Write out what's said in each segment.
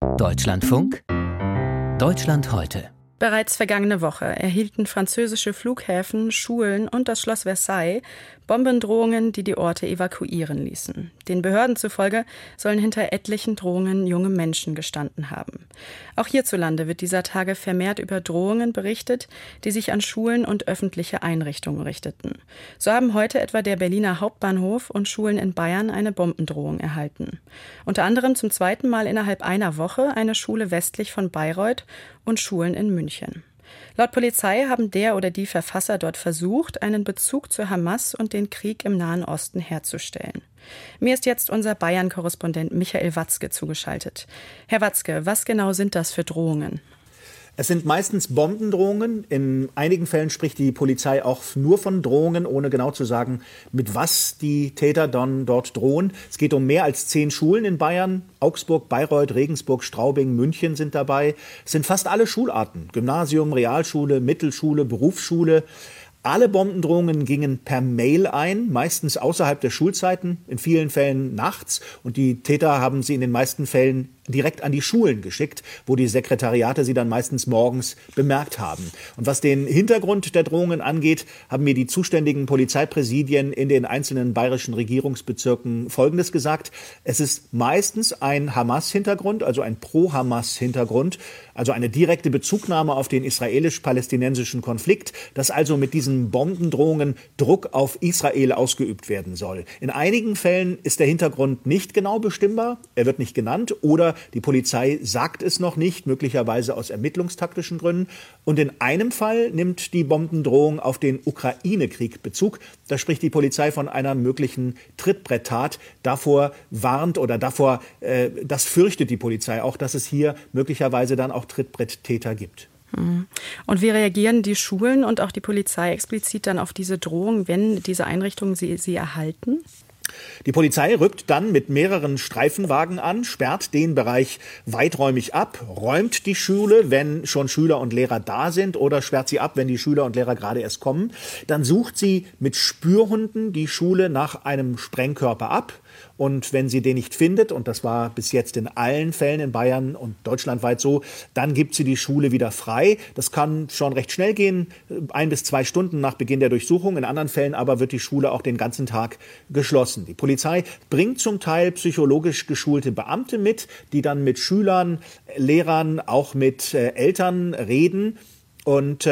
Deutschlandfunk Deutschland heute. Bereits vergangene Woche erhielten französische Flughäfen, Schulen und das Schloss Versailles Bombendrohungen, die die Orte evakuieren ließen. Den Behörden zufolge sollen hinter etlichen Drohungen junge Menschen gestanden haben. Auch hierzulande wird dieser Tage vermehrt über Drohungen berichtet, die sich an Schulen und öffentliche Einrichtungen richteten. So haben heute etwa der Berliner Hauptbahnhof und Schulen in Bayern eine Bombendrohung erhalten. Unter anderem zum zweiten Mal innerhalb einer Woche eine Schule westlich von Bayreuth und Schulen in München. Laut Polizei haben der oder die Verfasser dort versucht, einen Bezug zur Hamas und den Krieg im Nahen Osten herzustellen. Mir ist jetzt unser Bayern-Korrespondent Michael Watzke zugeschaltet. Herr Watzke, was genau sind das für Drohungen? Es sind meistens Bombendrohungen. In einigen Fällen spricht die Polizei auch nur von Drohungen, ohne genau zu sagen, mit was die Täter dann dort drohen. Es geht um mehr als 10 Schulen in Bayern. Augsburg, Bayreuth, Regensburg, Straubing, München sind dabei. Es sind fast alle Schularten. Gymnasium, Realschule, Mittelschule, Berufsschule. Alle Bombendrohungen gingen per Mail ein, meistens außerhalb der Schulzeiten, in vielen Fällen nachts. Und die Täter haben sie in den meisten Fällen direkt an die Schulen geschickt, wo die Sekretariate sie dann meistens morgens bemerkt haben. Und was den Hintergrund der Drohungen angeht, haben mir die zuständigen Polizeipräsidien in den einzelnen bayerischen Regierungsbezirken Folgendes gesagt. Es ist meistens ein Hamas-Hintergrund, also ein Pro-Hamas-Hintergrund, also eine direkte Bezugnahme auf den israelisch-palästinensischen Konflikt, dass also mit diesen Bombendrohungen Druck auf Israel ausgeübt werden soll. In einigen Fällen ist der Hintergrund nicht genau bestimmbar, er wird nicht genannt oder die Polizei sagt es noch nicht, möglicherweise aus ermittlungstaktischen Gründen. Und in einem Fall nimmt die Bombendrohung auf den Ukraine-Krieg Bezug. Da spricht die Polizei von einer möglichen Trittbretttat. Davor warnt oder das fürchtet die Polizei auch, dass es hier möglicherweise dann auch Trittbretttäter gibt. Und wie reagieren die Schulen und auch die Polizei explizit dann auf diese Drohung, wenn diese Einrichtungen sie erhalten? Die Polizei rückt dann mit mehreren Streifenwagen an, sperrt den Bereich weiträumig ab, räumt die Schule, wenn schon Schüler und Lehrer da sind oder sperrt sie ab, wenn die Schüler und Lehrer gerade erst kommen. Dann sucht sie mit Spürhunden die Schule nach einem Sprengkörper ab. Und wenn sie den nicht findet, und das war bis jetzt in allen Fällen in Bayern und deutschlandweit so, dann gibt sie die Schule wieder frei. Das kann schon recht schnell gehen, 1 bis 2 Stunden nach Beginn der Durchsuchung. In anderen Fällen aber wird die Schule auch den ganzen Tag geschlossen. Die Polizei bringt zum Teil psychologisch geschulte Beamte mit, die dann mit Schülern, Lehrern, auch mit Eltern reden. Und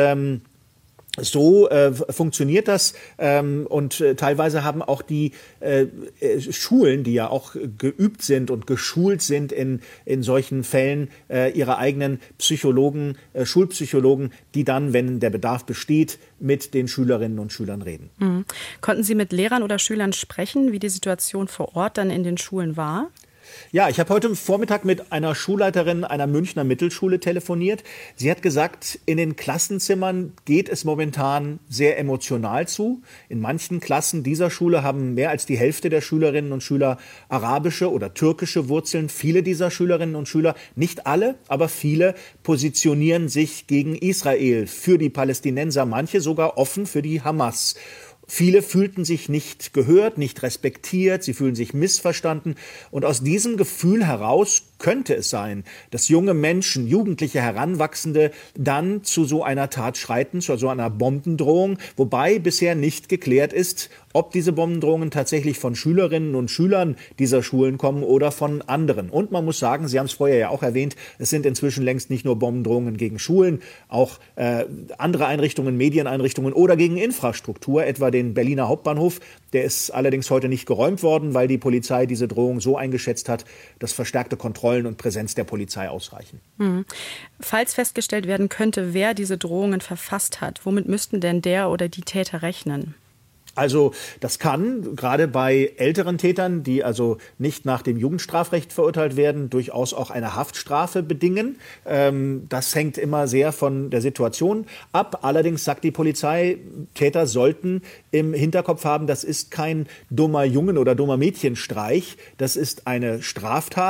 so funktioniert das und teilweise haben auch die Schulen, die ja auch geübt sind und geschult sind in solchen Fällen, ihre eigenen Psychologen, Schulpsychologen, die dann, wenn der Bedarf besteht, mit den Schülerinnen und Schülern reden. Mhm. Konnten Sie mit Lehrern oder Schülern sprechen, wie die Situation vor Ort dann in den Schulen war? Ja, ich habe heute Vormittag mit einer Schulleiterin einer Münchner Mittelschule telefoniert. Sie hat gesagt, in den Klassenzimmern geht es momentan sehr emotional zu. In manchen Klassen dieser Schule haben mehr als die Hälfte der Schülerinnen und Schüler arabische oder türkische Wurzeln. Viele dieser Schülerinnen und Schüler, nicht alle, aber viele, positionieren sich gegen Israel, für die Palästinenser, manche sogar offen für die Hamas. Viele fühlten sich nicht gehört, nicht respektiert, sie fühlen sich missverstanden. Und aus diesem Gefühl heraus könnte es sein, dass junge Menschen, jugendliche Heranwachsende dann zu so einer Tat schreiten, zu so einer Bombendrohung, wobei bisher nicht geklärt ist, ob diese Bombendrohungen tatsächlich von Schülerinnen und Schülern dieser Schulen kommen oder von anderen. Und man muss sagen, Sie haben es vorher ja auch erwähnt, es sind inzwischen längst nicht nur Bombendrohungen gegen Schulen, auch andere Einrichtungen, Medieneinrichtungen oder gegen Infrastruktur, etwa den Berliner Hauptbahnhof. Der ist allerdings heute nicht geräumt worden, weil die Polizei diese Drohung so eingeschätzt hat, dass verstärkte Kontrollen und Präsenz der Polizei ausreichen. Falls festgestellt werden könnte, wer diese Drohungen verfasst hat, womit müssten denn der oder die Täter rechnen? Also das kann gerade bei älteren Tätern, die also nicht nach dem Jugendstrafrecht verurteilt werden, durchaus auch eine Haftstrafe bedingen. Das hängt immer sehr von der Situation ab. Allerdings sagt die Polizei, Täter sollten im Hinterkopf haben, das ist kein dummer Jungen- oder dummer Mädchenstreich. Das ist eine Straftat,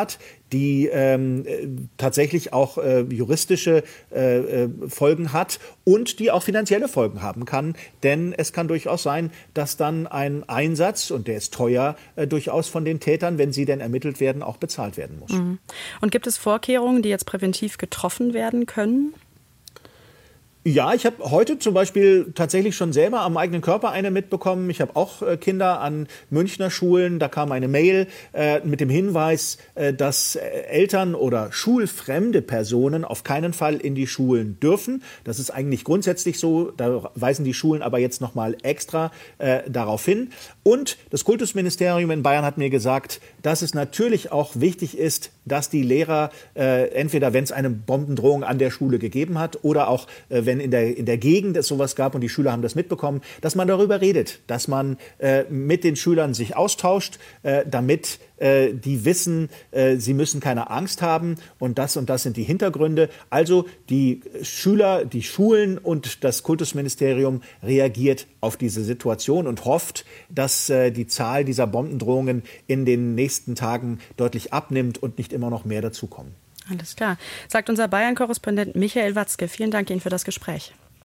die tatsächlich auch juristische Folgen hat und die auch finanzielle Folgen haben kann. Denn es kann durchaus sein, dass dann ein Einsatz, und der ist teuer, durchaus von den Tätern, wenn sie denn ermittelt werden, auch bezahlt werden muss. Und gibt es Vorkehrungen, die jetzt präventiv getroffen werden können? Ja, ich habe heute zum Beispiel tatsächlich schon selber am eigenen Körper eine mitbekommen. Ich habe auch Kinder an Münchner Schulen. Da kam eine Mail mit dem Hinweis, dass Eltern oder schulfremde Personen auf keinen Fall in die Schulen dürfen. Das ist eigentlich grundsätzlich so. Da weisen die Schulen aber jetzt noch mal extra darauf hin. Und das Kultusministerium in Bayern hat mir gesagt, dass es natürlich auch wichtig ist, dass die Lehrer entweder, wenn es eine Bombendrohung an der Schule gegeben hat oder auch wenn in der Gegend es sowas gab und die Schüler haben das mitbekommen, dass man darüber redet, dass man mit den Schülern sich austauscht, damit die wissen, sie müssen keine Angst haben und das sind die Hintergründe. Also die Schüler, die Schulen und das Kultusministerium reagiert auf diese Situation und hofft, dass die Zahl dieser Bombendrohungen in den nächsten Tagen deutlich abnimmt und nicht immer noch mehr dazukommen. Alles klar, sagt unser Bayern-Korrespondent Michael Watzke. Vielen Dank Ihnen für das Gespräch.